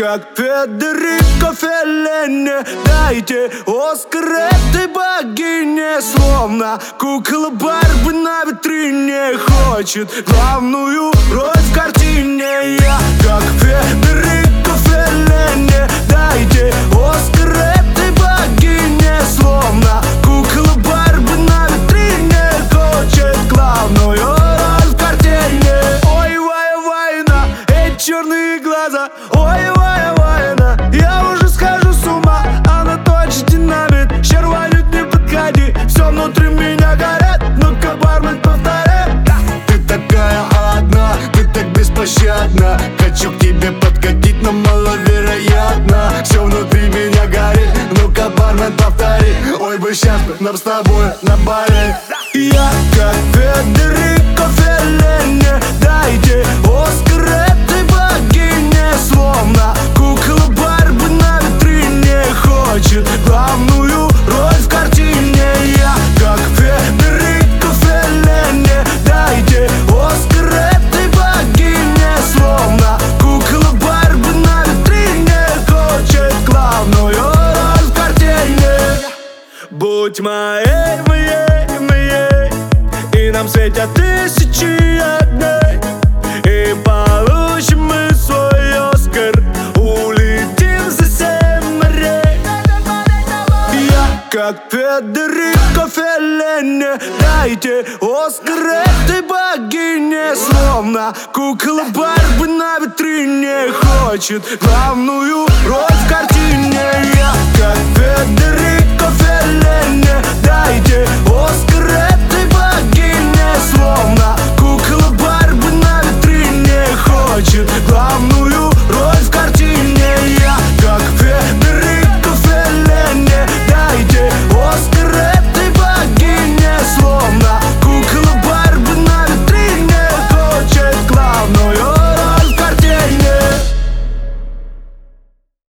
как Федерико Феллини. Дайте Оскар этой богине. Словно кукла Барби на витрине хочет главную роль в картине. Я как Федерико Феллини. Дайте Оскар этой богине. Словно кукла Барби на витрине хочет главную роль в картине. Ой, Вайна, эти черные глаза. Ой, Вайна, я уже схожу с ума. Она точно динамит, щерванит, не подходи. Все внутри меня горят, ну-ка, бармен, повторяй. Ты такая одна, ты так беспощадна. Хочу к тебе подкатить, но маловероятно. Все внутри меня горит, ну-ка, бармен, повтори. Ой, бы сейчас нам с тобой на Бали. Я как Федерико Феллини. Дайте Оскар этой богине. Словно кукла Барби на витрине хочет главную роль в картине. Я как Федерико Феллини. Дайте Оскар этой богине. Словно кукла Барби на витрине хочет главную роль в картине. Будь моей, и нам светят тысячи огней. И получим мы свой Оскар, улетим за 7 морей. Я как Федерико Феллини. Дайте Оскар этой богине. Словно кукла Барби на витрине хочет главную роль в картине. Я как Федерико Феллини. Дайте